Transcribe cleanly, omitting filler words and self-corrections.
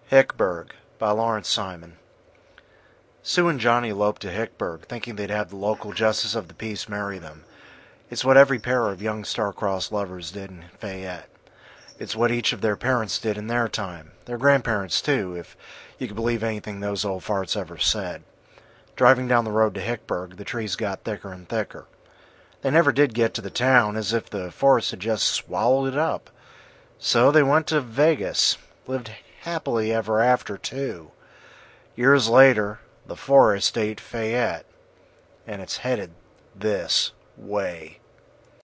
Hickburg by Lawrence Simon. Sue and Johnny eloped to Hickburg, thinking they'd have the local justice of the peace marry them. It's what every pair of young star-crossed lovers did in Fayette. It's what each of their parents did in their time. Their grandparents, too, if you could believe anything those old farts ever said. Driving down the road to Hickburg, the trees got thicker and thicker. They never did get to the town, as if the forest had just swallowed it up. So they went to Vegas, lived happily ever after, too. Years later, the forest ate Fayette, and it's headed this way.